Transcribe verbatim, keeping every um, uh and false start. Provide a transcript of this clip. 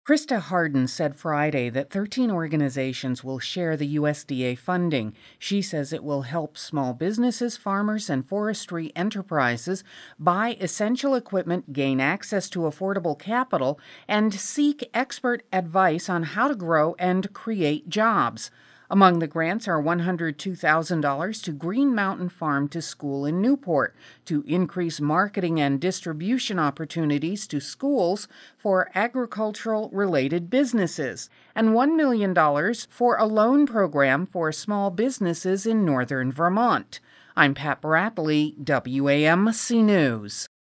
Krista Harden said Friday that thirteen organizations will share the U S D A funding. She says it will help small businesses, farmers, and forestry enterprises buy essential equipment, gain access to affordable capital, and seek expert advice on how to grow and create jobs. Among the grants are one hundred two thousand dollars to Green Mountain Farm to School in Newport to increase marketing and distribution opportunities to schools for agricultural-related businesses, and one million dollars for a loan program for small businesses in northern Vermont. I'm Pat Bradley, W A M C News.